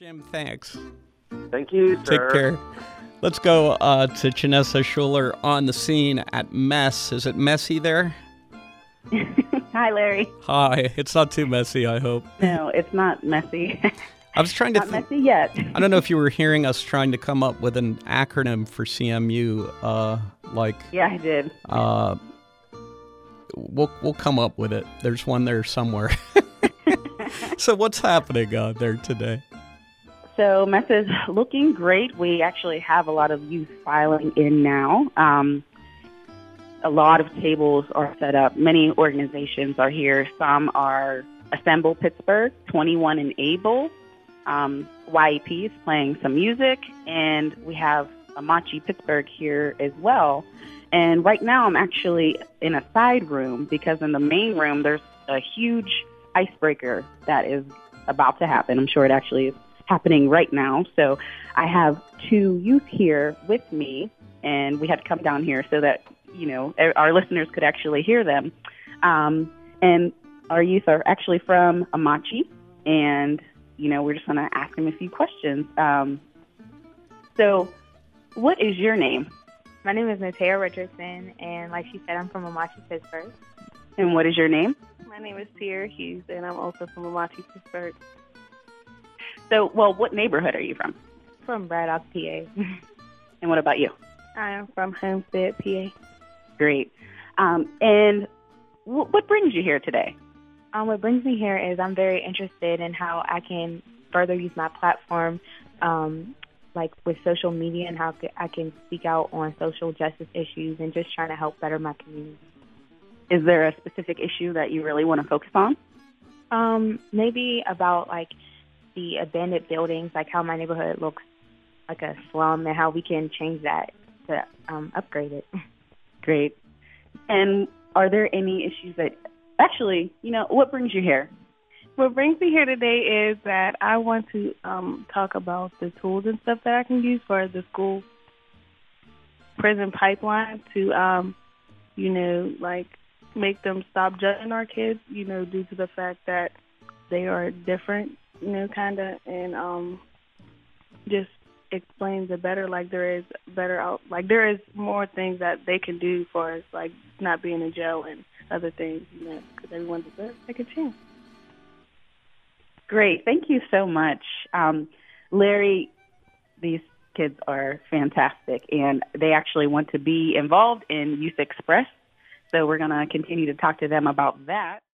Jim, thanks. Thank you, sir. Take care. Let's go to Janessa Schuler on the scene at Mess. Is it messy there? Hi, Larry. Hi. It's not too messy, I hope. No, it's not messy. I was trying to Not messy yet. I don't know if you were hearing us trying to come up with an acronym for CMU. Yeah, I did. We'll come up with it. There's one there somewhere. So what's happening there today? So Mess is looking great. We actually have a lot of youth filing in now. A lot of tables are set up. Many organizations are here. Some are Assemble Pittsburgh, 21 and Able. YEP is playing some music, and we have Amachi Pittsburgh here as well. And right now I'm actually in a side room because in the main room there's a huge icebreaker that is about to happen. I'm sure it actually is happening right now. So I have two youth here with me, and we had to come down here so that, you know, our listeners could actually hear them. And our youth are actually from Amachi, and, you know, we're just going to ask them a few questions. So what is your name? My name is Natea Richardson, and like she said, I'm from Amachi, Pittsburgh. And what is your name? My name is Sierra Hughes, and I'm also from Amachi, Pittsburgh. So, well, what neighborhood are you from? From Braddock, PA. And what about you? I am from Homestead, PA. Great. And what brings you here today? What brings me here is I'm very interested in how I can further use my platform, like with social media, and how I can speak out on social justice issues and just trying to help better my community. Is there a specific issue that you really want to focus on? Maybe about like the abandoned buildings, like how my neighborhood looks like a slum, and how we can change that to upgrade it. Great. And are there any issues that actually, you know, what brings you here? What brings me here today is that I want to talk about the tools and stuff that I can use for the school prison pipeline to, you know, like make them stop judging our kids, you know, due to the fact that they are different, you know, kind of, and just explains it better, like there is there is more things that they can do for us, like not being in jail and other things, you know, because everyone deserves a second chance. Great. Thank you so much. Larry, these kids are fantastic, and they actually want to be involved in Youth Express, so we're going to continue to talk to them about that.